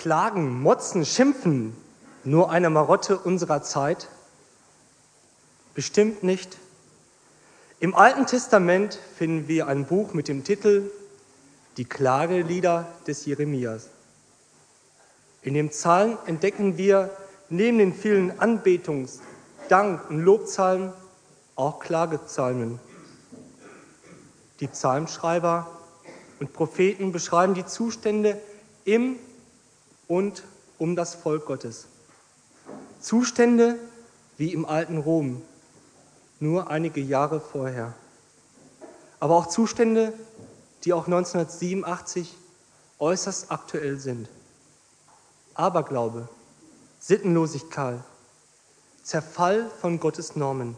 Klagen, motzen, schimpfen, nur eine Marotte unserer Zeit? Bestimmt nicht. Im Alten Testament finden wir ein Buch mit dem Titel Die Klagelieder des Jeremias. In dem Psalm entdecken wir neben den vielen Anbetungs-, Dank- und Lobpsalmen auch Klagepsalmen. Die Psalmschreiber und Propheten beschreiben die Zustände im und um das Volk Gottes. Zustände wie im alten Rom, nur einige Jahre vorher. Aber auch Zustände, die auch 1987 äußerst aktuell sind. Aberglaube, Sittenlosigkeit, Zerfall von Gottes Normen,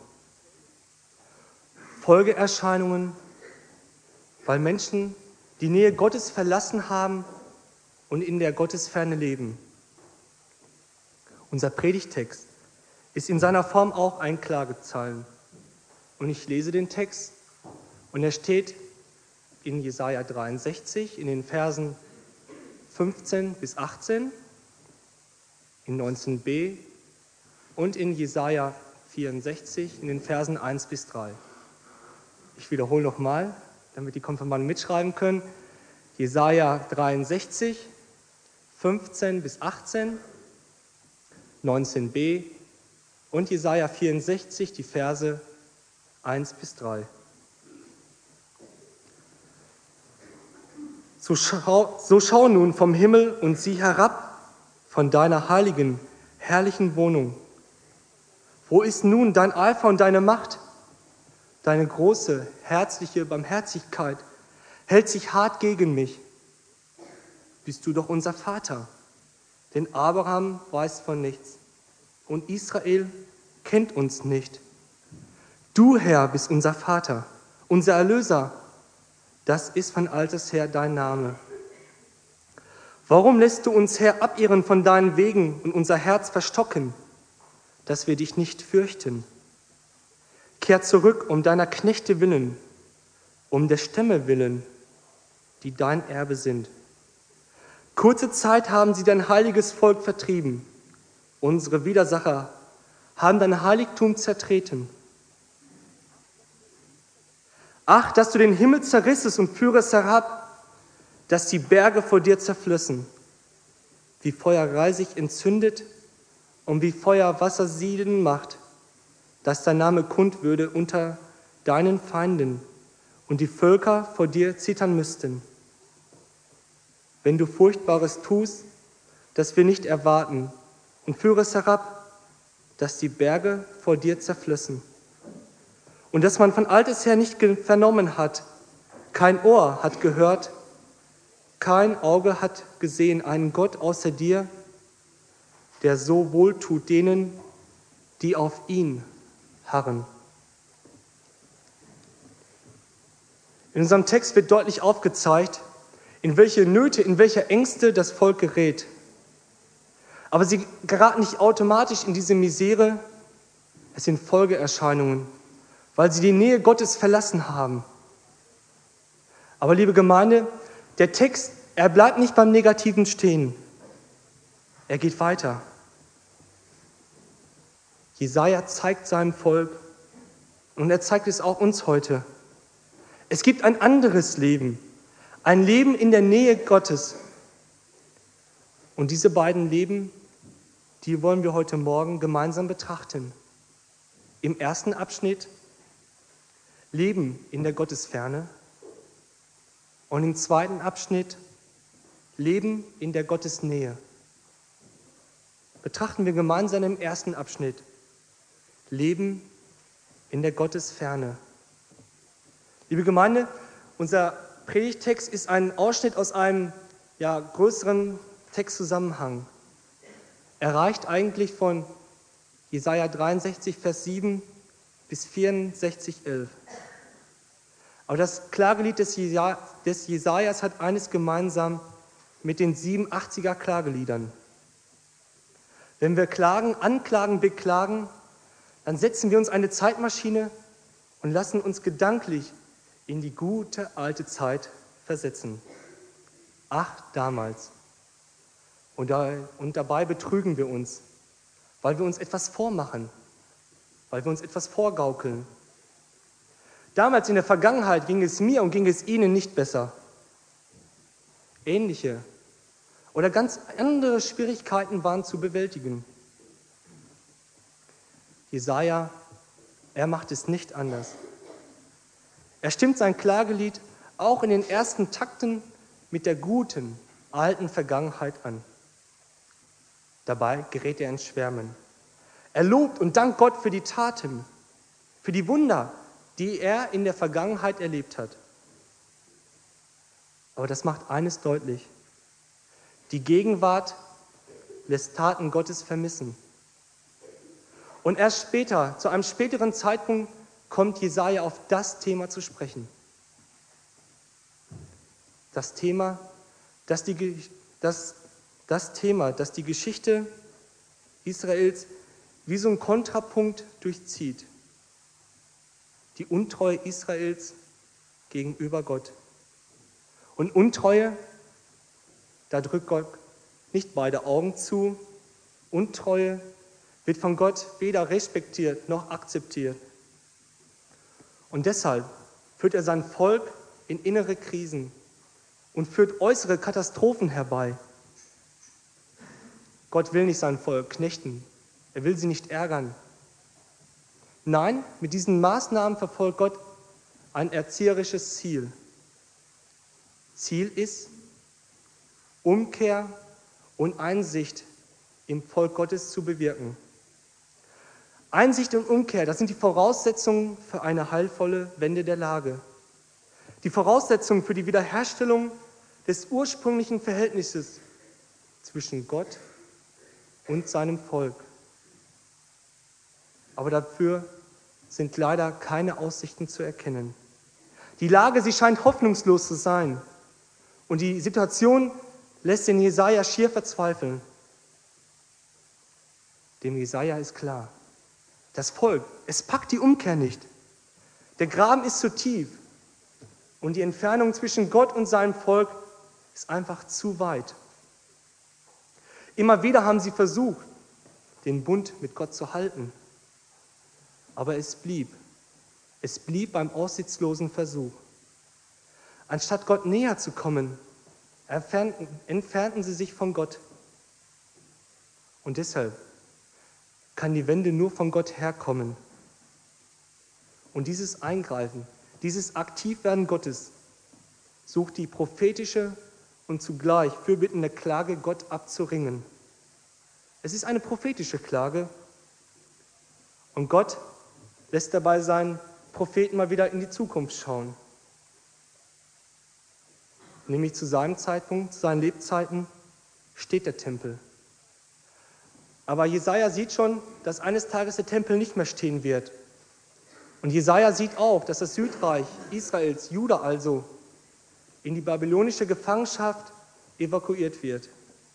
Folgeerscheinungen, weil Menschen die Nähe Gottes verlassen haben und in der Gottesferne leben. Unser Predigtext ist in seiner Form auch ein Klagepsalm. Und ich lese den Text und er steht in Jesaja 63 in den Versen 15 bis 18, in 19b und in Jesaja 64 in den Versen 1 bis 3. Ich wiederhole nochmal, damit die Konfirmanden mitschreiben können. Jesaja 63, 15 bis 18, 19b und Jesaja 64, die Verse 1 bis 3. So schau nun vom Himmel und sieh herab von deiner heiligen, herrlichen Wohnung. Wo ist nun dein Eifer und deine Macht? Deine große, herzliche Barmherzigkeit hält sich hart gegen mich. Bist du doch unser Vater, denn Abraham weiß von nichts und Israel kennt uns nicht. Du, Herr, bist unser Vater, unser Erlöser. Das ist von alters her dein Name. Warum lässt du uns, Herr, abirren von deinen Wegen und unser Herz verstocken, dass wir dich nicht fürchten? Kehr zurück um deiner Knechte willen, um der Stämme willen, die dein Erbe sind. Kurze Zeit haben sie dein heiliges Volk vertrieben. Unsere Widersacher haben dein Heiligtum zertreten. Ach, dass du den Himmel zerrissest und führest herab, dass die Berge vor dir zerflössen, wie Feuer Reisig entzündet und wie Feuer Wasser sieden macht, dass dein Name kund würde unter deinen Feinden und die Völker vor dir zittern müssten. Wenn du Furchtbares tust, das wir nicht erwarten, und führe es herab, dass die Berge vor dir zerflössen. Und dass man von alters her nicht vernommen hat, kein Ohr hat gehört, kein Auge hat gesehen einen Gott außer dir, der so wohltut denen, die auf ihn harren. In unserem Text wird deutlich aufgezeigt, in welche Nöte, in welche Ängste das Volk gerät. Aber sie geraten nicht automatisch in diese Misere, es sind Folgeerscheinungen, weil sie die Nähe Gottes verlassen haben. Aber liebe Gemeinde, der Text, er bleibt nicht beim Negativen stehen. Er geht weiter. Jesaja zeigt seinem Volk, und er zeigt es auch uns heute, es gibt ein anderes Leben, ein Leben in der Nähe Gottes. Und diese beiden Leben, die wollen wir heute Morgen gemeinsam betrachten. Im ersten Abschnitt Leben in der Gottesferne und im zweiten Abschnitt Leben in der Gottesnähe. Betrachten wir gemeinsam im ersten Abschnitt Leben in der Gottesferne. Liebe Gemeinde, unser Predigtext ist ein Ausschnitt aus einem größeren Textzusammenhang. Er reicht eigentlich von Jesaja 63, Vers 7 bis 64, 11. Aber das Klagelied des Jesajas hat eines gemeinsam mit den 87er Klageliedern. Wenn wir klagen, anklagen, beklagen, dann setzen wir uns eine Zeitmaschine und lassen uns gedanklich in die gute alte Zeit versetzen. Ach, damals. Und dabei betrügen wir uns, weil wir uns etwas vormachen, weil wir uns etwas vorgaukeln. Damals in der Vergangenheit ging es mir und ging es Ihnen nicht besser. Ähnliche oder ganz andere Schwierigkeiten waren zu bewältigen. Jesaja, er macht es nicht anders. Er stimmt sein Klagelied auch in den ersten Takten mit der guten, alten Vergangenheit an. Dabei gerät er ins Schwärmen. Er lobt und dankt Gott für die Taten, für die Wunder, die er in der Vergangenheit erlebt hat. Aber das macht eines deutlich: Die Gegenwart lässt Taten Gottes vermissen. Und erst später, zu einem späteren Zeitpunkt, kommt Jesaja auf das Thema zu sprechen. Das Thema, das die Geschichte Israels wie so ein Kontrapunkt durchzieht. Die Untreue Israels gegenüber Gott. Und Untreue, da drückt Gott nicht beide Augen zu. Untreue wird von Gott weder respektiert noch akzeptiert. Und deshalb führt er sein Volk in innere Krisen und führt äußere Katastrophen herbei. Gott will nicht sein Volk knechten. Er will sie nicht ärgern. Nein, mit diesen Maßnahmen verfolgt Gott ein erzieherisches Ziel. Ziel ist Umkehr und Einsicht im Volk Gottes zu bewirken. Einsicht und Umkehr, das sind die Voraussetzungen für eine heilvolle Wende der Lage. Die Voraussetzungen für die Wiederherstellung des ursprünglichen Verhältnisses zwischen Gott und seinem Volk. Aber dafür sind leider keine Aussichten zu erkennen. Die Lage, sie scheint hoffnungslos zu sein. Und die Situation lässt den Jesaja schier verzweifeln. Dem Jesaja ist klar: Das Volk, es packt die Umkehr nicht. Der Graben ist zu tief und die Entfernung zwischen Gott und seinem Volk ist einfach zu weit. Immer wieder haben sie versucht, den Bund mit Gott zu halten. Aber es blieb beim aussichtslosen Versuch. Anstatt Gott näher zu kommen, entfernten sie sich von Gott. Und deshalb kann die Wende nur von Gott herkommen. Und dieses Eingreifen, dieses Aktivwerden Gottes sucht die prophetische und zugleich fürbittende Klage Gott abzuringen. Es ist eine prophetische Klage und Gott lässt dabei seinen Propheten mal wieder in die Zukunft schauen. Nämlich zu seinem Zeitpunkt, zu seinen Lebzeiten, steht der Tempel. Aber Jesaja sieht schon, dass eines Tages der Tempel nicht mehr stehen wird. Und Jesaja sieht auch, dass das Südreich Israels, Juda also, in die babylonische Gefangenschaft evakuiert wird.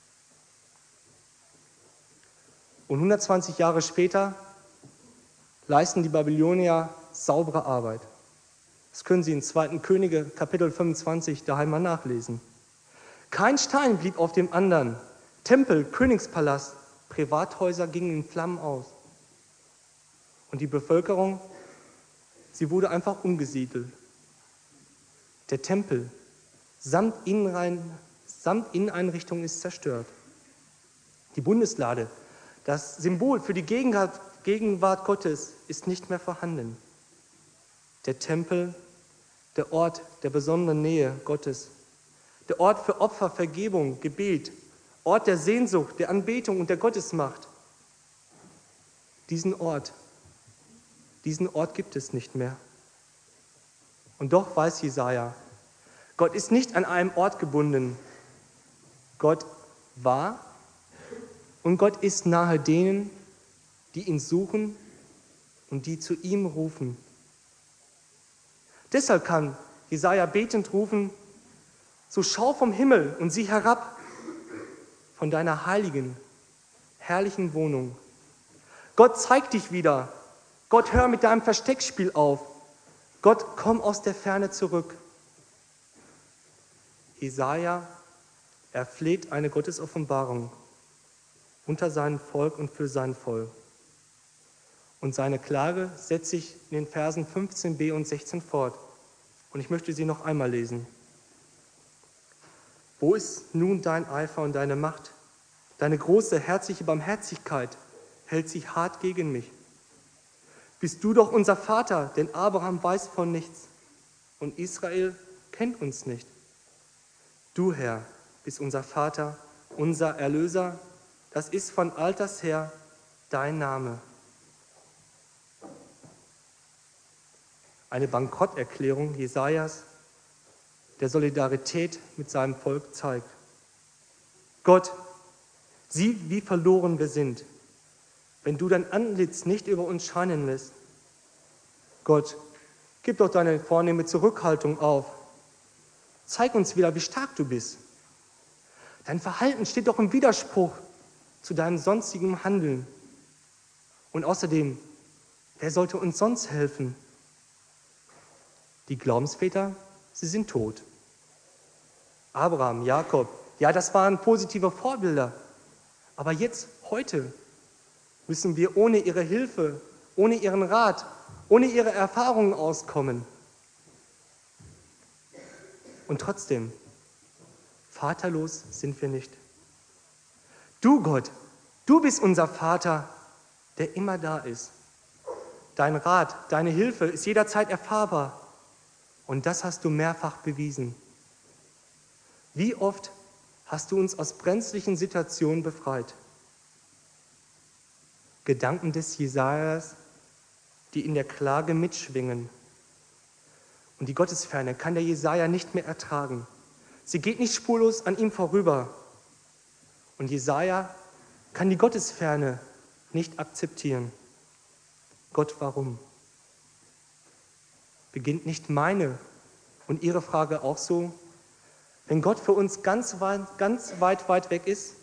Und 120 Jahre später leisten die Babylonier saubere Arbeit. Das können Sie in 2. Könige, Kapitel 25, daheim mal nachlesen. Kein Stein blieb auf dem anderen. Tempel, Königspalast, Privathäuser gingen in Flammen aus. Und die Bevölkerung, sie wurde einfach umgesiedelt. Der Tempel samt Inneneinrichtung ist zerstört. Die Bundeslade, das Symbol für die Gegenwart Gottes, ist nicht mehr vorhanden. Der Tempel, der Ort der besonderen Nähe Gottes, der Ort für Opfer, Vergebung, Gebet, Ort der Sehnsucht, der Anbetung und der Gottesmacht. Diesen Ort gibt es nicht mehr. Und doch weiß Jesaja, Gott ist nicht an einem Ort gebunden. Gott war und Gott ist nahe denen, die ihn suchen und die zu ihm rufen. Deshalb kann Jesaja betend rufen: So schau vom Himmel und sieh herab von deiner heiligen, herrlichen Wohnung. Gott, zeig dich wieder. Gott, hör mit deinem Versteckspiel auf. Gott, komm aus der Ferne zurück. Jesaja Er fleht eine Gottesoffenbarung unter seinem Volk und für sein Volk. Und seine Klage setzt sich in den Versen 15b und 16 fort. Und ich möchte sie noch einmal lesen. Wo ist nun dein Eifer und deine Macht? Deine große, herzliche Barmherzigkeit hält sich hart gegen mich. Bist du doch unser Vater, denn Abraham weiß von nichts und Israel kennt uns nicht. Du, Herr, bist unser Vater, unser Erlöser, das ist von alters her dein Name. Eine Bankrotterklärung Jesajas, der Solidarität mit seinem Volk zeigt. Gott, sieh, wie verloren wir sind, wenn du dein Antlitz nicht über uns scheinen lässt. Gott, gib doch deine vornehme Zurückhaltung auf. Zeig uns wieder, wie stark du bist. Dein Verhalten steht doch im Widerspruch zu deinem sonstigen Handeln. Und außerdem, wer sollte uns sonst helfen? Die Glaubensväter, sie sind tot. Abraham, Jakob, ja, das waren positive Vorbilder. Aber jetzt, heute, müssen wir ohne ihre Hilfe, ohne ihren Rat, ohne ihre Erfahrungen auskommen. Und trotzdem, vaterlos sind wir nicht. Du, Gott, du bist unser Vater, der immer da ist. Dein Rat, deine Hilfe ist jederzeit erfahrbar. Und das hast du mehrfach bewiesen. Wie oft hast du uns aus brenzlichen Situationen befreit? Gedanken des Jesajas, die in der Klage mitschwingen. Und die Gottesferne kann der Jesaja nicht mehr ertragen. Sie geht nicht spurlos an ihm vorüber. Und Jesaja kann die Gottesferne nicht akzeptieren. Gott, warum? Beginnt nicht meine und Ihre Frage auch so? Wenn Gott für uns ganz weit weg ist?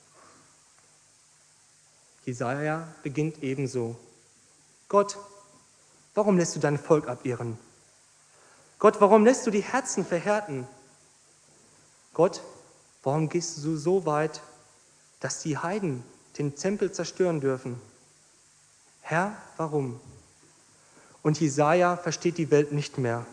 Jesaja beginnt ebenso. Gott, warum lässt du dein Volk abirren? Gott, warum lässt du die Herzen verhärten? Gott, warum gehst du so weit, dass die Heiden den Tempel zerstören dürfen? Herr, warum? Und Jesaja versteht die Welt nicht mehr.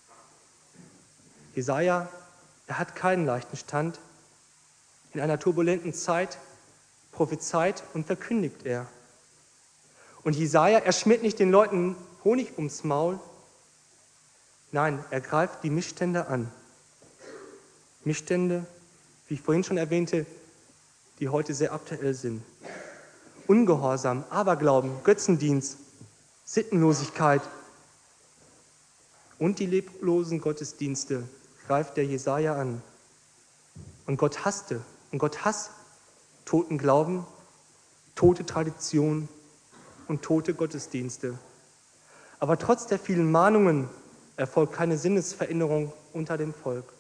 Jesaja, er hat keinen leichten Stand. In einer turbulenten Zeit prophezeit und verkündigt er. Und Jesaja, er schmiert nicht den Leuten Honig ums Maul. Nein, er greift die Missstände an. Missstände, wie ich vorhin schon erwähnte, die heute sehr aktuell sind. Ungehorsam, Aberglauben, Götzendienst, Sittenlosigkeit und die leblosen Gottesdienste greift der Jesaja an. Und Gott hasste und Gott hasst toten Glauben, tote Tradition und tote Gottesdienste. Aber trotz der vielen Mahnungen erfolgt keine Sinnesveränderung unter dem Volk.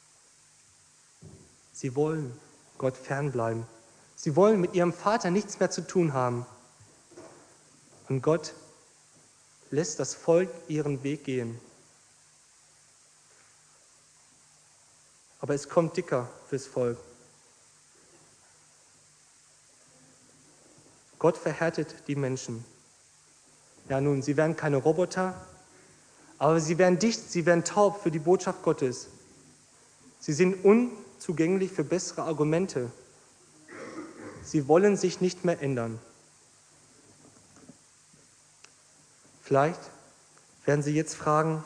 Sie wollen Gott fernbleiben. Sie wollen mit ihrem Vater nichts mehr zu tun haben. Und Gott lässt das Volk ihren Weg gehen. Aber es kommt dicker fürs Volk. Gott verhärtet die Menschen. Ja nun, sie werden keine Roboter, aber sie werden dicht, sie werden taub für die Botschaft Gottes. Sie sind unzugänglich für bessere Argumente. Sie wollen sich nicht mehr ändern. Vielleicht werden Sie jetzt fragen,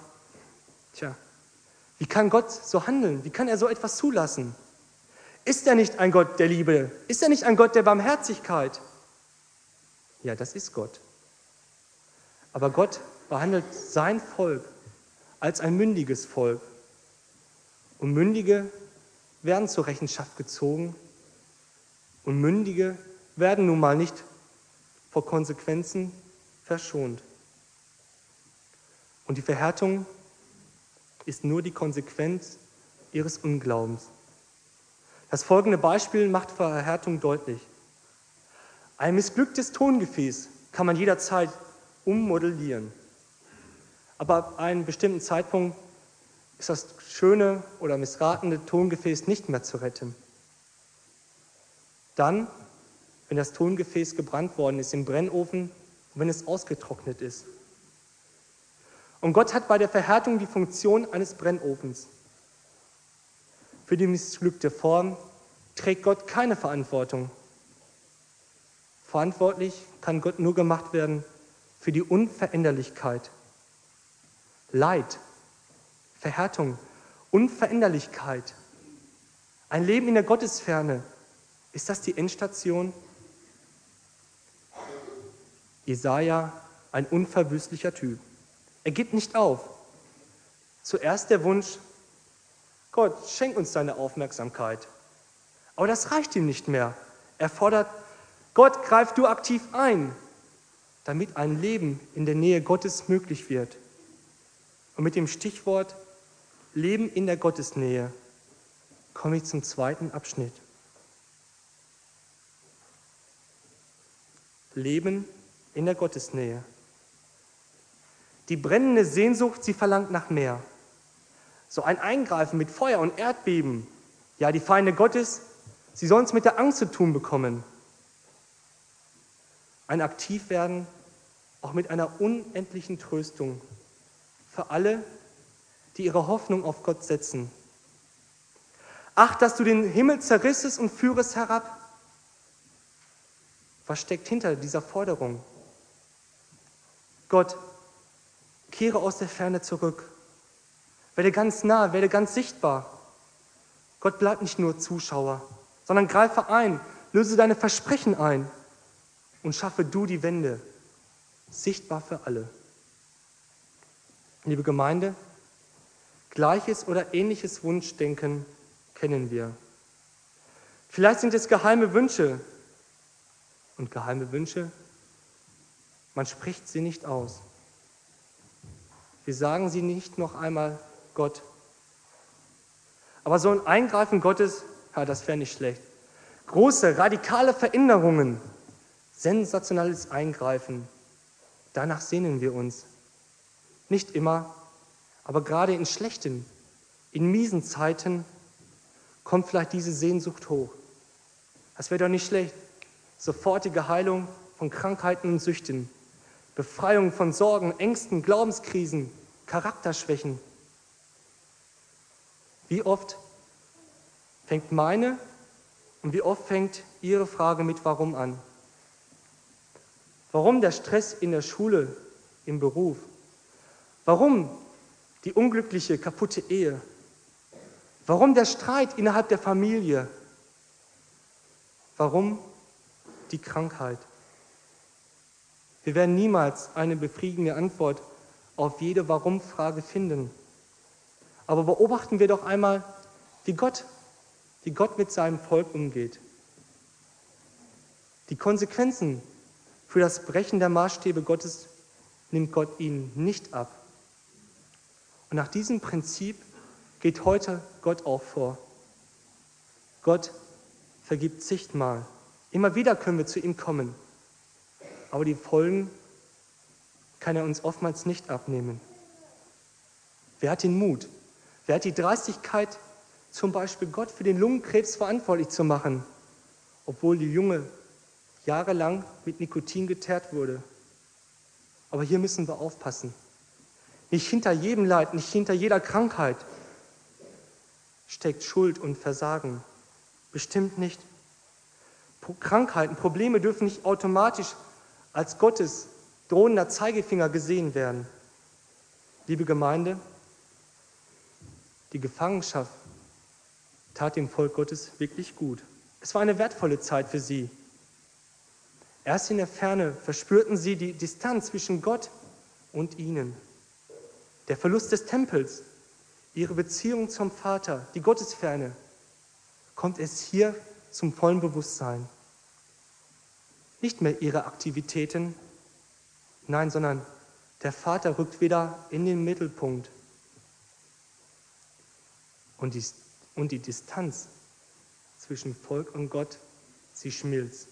wie kann Gott so handeln? Wie kann er so etwas zulassen? Ist er nicht ein Gott der Liebe? Ist er nicht ein Gott der Barmherzigkeit? Ja, das ist Gott. Aber Gott behandelt sein Volk als ein mündiges Volk. Und Mündige werden zur Rechenschaft gezogen. Und Mündige werden nun mal nicht vor Konsequenzen verschont. Und die Verhärtung ist nur die Konsequenz ihres Unglaubens. Das folgende Beispiel macht Verhärtung deutlich. Ein missglücktes Tongefäß kann man jederzeit ummodellieren. Aber ab einem bestimmten Zeitpunkt ist das schöne oder missratene Tongefäß nicht mehr zu retten. Dann, wenn das Tongefäß gebrannt worden ist im Brennofen und wenn es ausgetrocknet ist. Und Gott hat bei der Verhärtung die Funktion eines Brennofens. Für die missglückte Form trägt Gott keine Verantwortung. Verantwortlich kann Gott nur gemacht werden für die Unveränderlichkeit. Leid, Verhärtung, Unveränderlichkeit. Ein Leben in der Gottesferne. Ist das die Endstation? Jesaja, ein unverwüstlicher Typ. Er gibt nicht auf. Zuerst der Wunsch, Gott, schenk uns deine Aufmerksamkeit. Aber das reicht ihm nicht mehr. Er fordert, Gott, greif du aktiv ein, damit ein Leben in der Nähe Gottes möglich wird. Und mit dem Stichwort Leben in der Gottesnähe komme ich zum zweiten Abschnitt. Leben in der Gottesnähe. Die brennende Sehnsucht, sie verlangt nach mehr. So ein Eingreifen mit Feuer und Erdbeben. Ja, die Feinde Gottes, sie sollen es mit der Angst zu tun bekommen. Ein Aktivwerden auch mit einer unendlichen Tröstung für alle, die ihre Hoffnung auf Gott setzen. Ach, dass du den Himmel zerrissest und führest herab. Was steckt hinter dieser Forderung? Gott, kehre aus der Ferne zurück. Werde ganz nah, werde ganz sichtbar. Gott bleibt nicht nur Zuschauer, sondern greife ein, löse deine Versprechen ein und schaffe du die Wende, sichtbar für alle. Liebe Gemeinde, gleiches oder ähnliches Wunschdenken kennen wir. Vielleicht sind es geheime Wünsche. Und geheime Wünsche, man spricht sie nicht aus. Wir sagen sie nicht noch einmal Gott. Aber so ein Eingreifen Gottes, ja, das wäre nicht schlecht. Große, radikale Veränderungen, sensationelles Eingreifen, danach sehnen wir uns. Nicht immer, aber gerade in schlechten, in miesen Zeiten kommt vielleicht diese Sehnsucht hoch. Das wäre doch nicht schlecht. Sofortige Heilung von Krankheiten und Süchten, Befreiung von Sorgen, Ängsten, Glaubenskrisen, Charakterschwächen. Wie oft fängt meine und wie oft fängt Ihre Frage mit Warum an? Warum der Stress in der Schule, im Beruf? Warum die unglückliche, kaputte Ehe? Warum der Streit innerhalb der Familie? Warum die Krankheit? Wir werden niemals eine befriedigende Antwort auf jede Warum-Frage finden. Aber beobachten wir doch einmal, wie Gott mit seinem Volk umgeht. Die Konsequenzen für das Brechen der Maßstäbe Gottes nimmt Gott ihnen nicht ab. Und nach diesem Prinzip geht heute Gott auch vor. Gott vergibt zigmal. Immer wieder können wir zu ihm kommen. Aber die Folgen kann er uns oftmals nicht abnehmen. Wer hat den Mut? Wer hat die Dreistigkeit, zum Beispiel Gott für den Lungenkrebs verantwortlich zu machen, obwohl die Lunge jahrelang mit Nikotin geteert wurde? Aber hier müssen wir aufpassen. Nicht hinter jedem Leid, nicht hinter jeder Krankheit steckt Schuld und Versagen. Bestimmt nicht. Krankheiten, Probleme dürfen nicht automatisch als Gottes drohender Zeigefinger gesehen werden. Liebe Gemeinde, die Gefangenschaft tat dem Volk Gottes wirklich gut. Es war eine wertvolle Zeit für sie. Erst in der Ferne verspürten sie die Distanz zwischen Gott und ihnen. Der Verlust des Tempels, ihre Beziehung zum Vater, die Gottesferne, kommt es hier zum vollen Bewusstsein. Nicht mehr ihre Aktivitäten, nein, sondern der Vater rückt wieder in den Mittelpunkt. Und die Distanz zwischen Volk und Gott, sie schmilzt.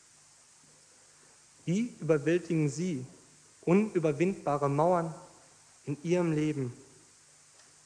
Wie überwältigen sie unüberwindbare Mauern in ihrem Leben?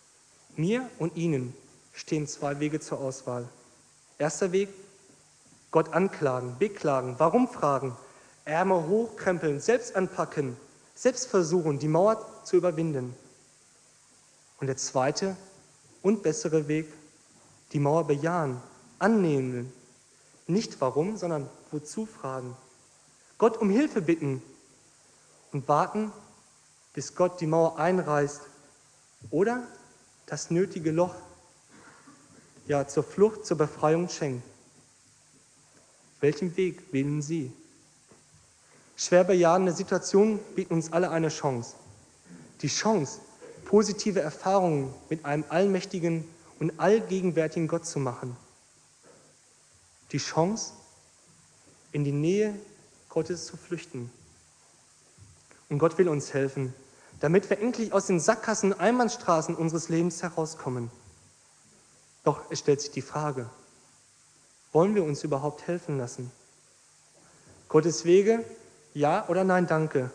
Mir und Ihnen stehen zwei Wege zur Auswahl. Erster Weg, Gott anklagen, beklagen, warum fragen, Ärmel hochkrempeln, selbst anpacken, selbst versuchen, die Mauer zu überwinden. Und der zweite und bessere Weg, die Mauer bejahen, annehmen, nicht warum, sondern wozu fragen, Gott um Hilfe bitten und warten, bis Gott die Mauer einreißt oder das nötige Loch zur Flucht, zur Befreiung schenkt. Welchen Weg wählen Sie? Schwer bejahende Situationen bieten uns alle eine Chance. Die Chance, positive Erfahrungen mit einem allmächtigen und allgegenwärtigen Gott zu machen. Die Chance, in die Nähe Gottes zu flüchten. Und Gott will uns helfen, damit wir endlich aus den Sackgassen und Einbahnstraßen unseres Lebens herauskommen. Doch es stellt sich die Frage, wollen wir uns überhaupt helfen lassen? Gottes Wege, ja oder nein, danke.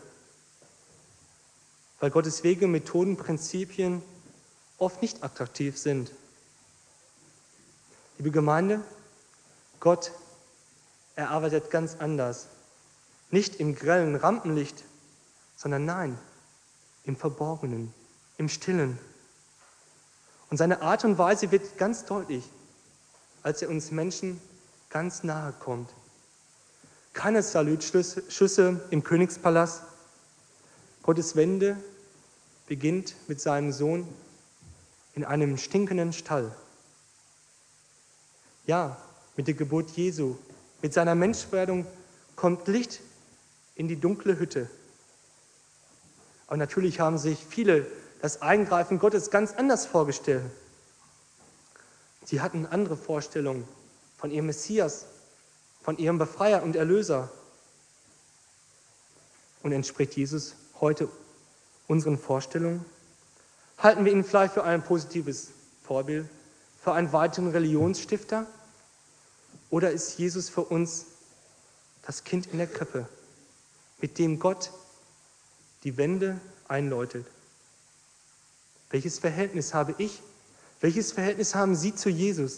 Weil Gottes Wege, Methoden, Prinzipien oft nicht attraktiv sind. Liebe Gemeinde, Gott, er arbeitet ganz anders. Nicht im grellen Rampenlicht, sondern nein, im Verborgenen, im Stillen. Und seine Art und Weise wird ganz deutlich, als er uns Menschen ganz nahe kommt. Keine Salutschüsse im Königspalast. Gottes Wende beginnt mit seinem Sohn in einem stinkenden Stall. Ja, mit der Geburt Jesu, mit seiner Menschwerdung kommt Licht in die dunkle Hütte. Aber natürlich haben sich viele das Eingreifen Gottes ganz anders vorgestellt. Sie hatten andere Vorstellungen von ihrem Messias, von ihrem Befreier und Erlöser. Und entspricht Jesus heute unseren Vorstellungen? Halten wir ihn vielleicht für ein positives Vorbild, für einen weiteren Religionsstifter? Oder ist Jesus für uns das Kind in der Krippe, mit dem Gott die Wende einläutet? Welches Verhältnis habe ich? Welches Verhältnis haben Sie zu Jesus?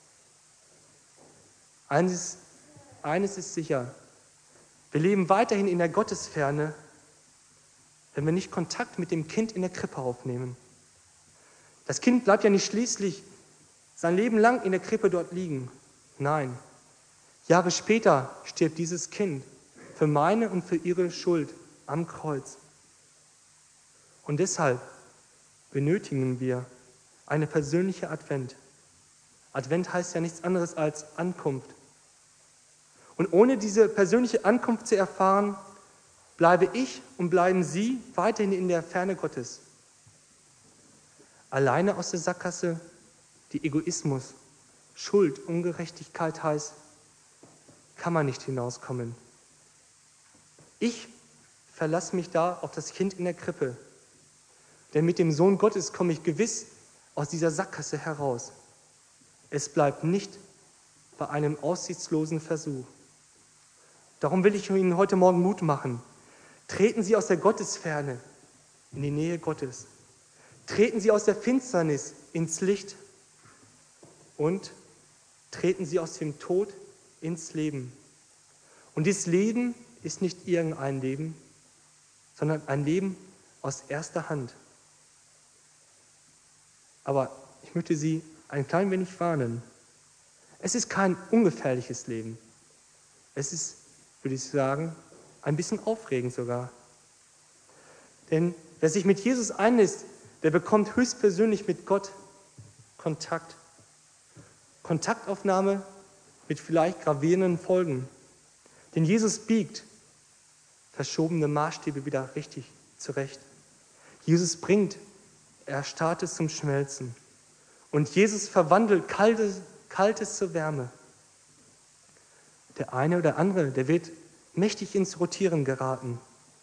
Eines ist sicher, wir leben weiterhin in der Gottesferne, wenn wir nicht Kontakt mit dem Kind in der Krippe aufnehmen. Das Kind bleibt ja nicht schließlich sein Leben lang in der Krippe dort liegen. Nein, Jahre später stirbt dieses Kind für meine und für ihre Schuld am Kreuz. Und deshalb benötigen wir eine persönliche Advent. Advent heißt ja nichts anderes als Ankunft. Und ohne diese persönliche Ankunft zu erfahren, bleibe ich und bleiben Sie weiterhin in der Ferne Gottes. Alleine aus der Sackgasse, die Egoismus, Schuld, Ungerechtigkeit heißt, kann man nicht hinauskommen. Ich verlasse mich da auf das Kind in der Krippe. Denn mit dem Sohn Gottes komme ich gewiss aus dieser Sackgasse heraus. Es bleibt nicht bei einem aussichtslosen Versuch. Darum will ich Ihnen heute Morgen Mut machen. Treten Sie aus der Gottesferne in die Nähe Gottes. Treten Sie aus der Finsternis ins Licht und treten Sie aus dem Tod ins Leben. Und dieses Leben ist nicht irgendein Leben, sondern ein Leben aus erster Hand. Aber ich möchte Sie ein klein wenig warnen. Es ist kein ungefährliches Leben. Es ist, würde ich sagen, ein bisschen aufregend sogar. Denn wer sich mit Jesus einlässt, der bekommt höchstpersönlich mit Gott Kontakt. Kontaktaufnahme mit vielleicht gravierenden Folgen. Denn Jesus biegt verschobene Maßstäbe wieder richtig zurecht. Jesus bringt Erstarrtes zum Schmelzen. Und Jesus verwandelt Kaltes zur Wärme. Der eine oder andere, der wird mächtig ins Rotieren geraten.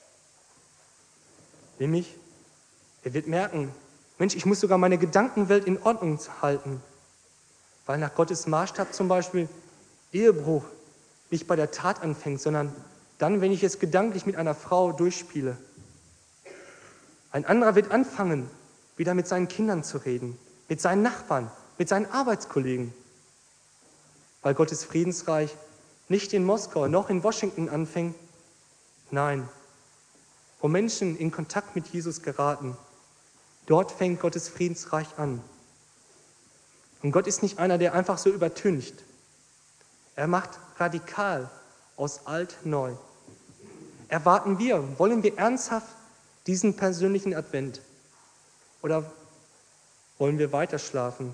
Nämlich, er wird merken, Mensch, ich muss sogar meine Gedankenwelt in Ordnung halten. Weil nach Gottes Maßstab zum Beispiel Ehebruch nicht bei der Tat anfängt, sondern dann, wenn ich es gedanklich mit einer Frau durchspiele. Ein anderer wird anfangen, wieder mit seinen Kindern zu reden, mit seinen Nachbarn, mit seinen Arbeitskollegen. Weil Gottes Friedensreich nicht in Moskau noch in Washington anfängt. Nein, wo Menschen in Kontakt mit Jesus geraten, dort fängt Gottes Friedensreich an. Und Gott ist nicht einer, der einfach so übertüncht. Er macht radikal aus alt neu. Erwarten wir, wollen wir ernsthaft diesen persönlichen Advent? Oder wollen wir weiter schlafen?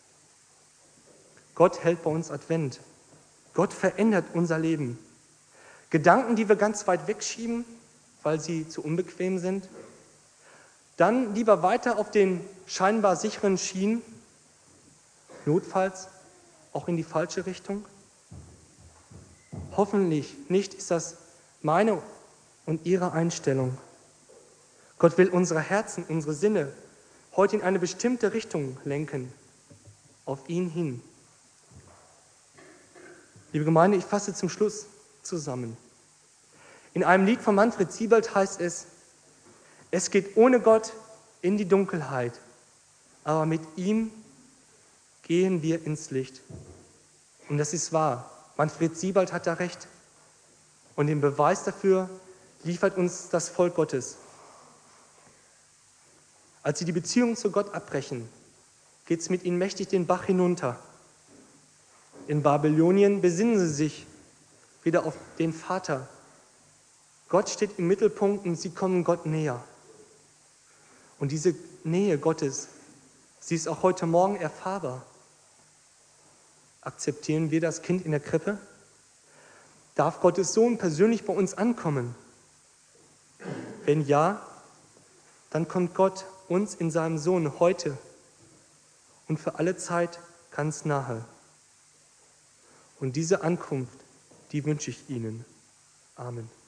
Gott hält bei uns Advent. Gott verändert unser Leben. Gedanken, die wir ganz weit wegschieben, weil sie zu unbequem sind, dann lieber weiter auf den scheinbar sicheren Schienen, notfalls auch in die falsche Richtung. Hoffentlich nicht ist das meine und Ihre Einstellung. Gott will unsere Herzen, unsere Sinne heute in eine bestimmte Richtung lenken, auf ihn hin. Liebe Gemeinde, ich fasse zum Schluss zusammen. In einem Lied von Manfred Siebald heißt es: Es geht ohne Gott in die Dunkelheit, aber mit ihm gehen wir ins Licht. Und das ist wahr. Manfred Siebald hat da recht. Und den Beweis dafür liefert uns das Volk Gottes. Als sie die Beziehung zu Gott abbrechen, geht es mit ihnen mächtig den Bach hinunter. In Babylonien besinnen sie sich wieder auf den Vater. Gott steht im Mittelpunkt und sie kommen Gott näher. Und diese Nähe Gottes, sie ist auch heute Morgen erfahrbar. Akzeptieren wir das Kind in der Krippe? Darf Gottes Sohn persönlich bei uns ankommen? Wenn ja, dann kommt Gott uns in seinem Sohn heute und für alle Zeit ganz nahe. Und diese Ankunft, die wünsche ich Ihnen. Amen.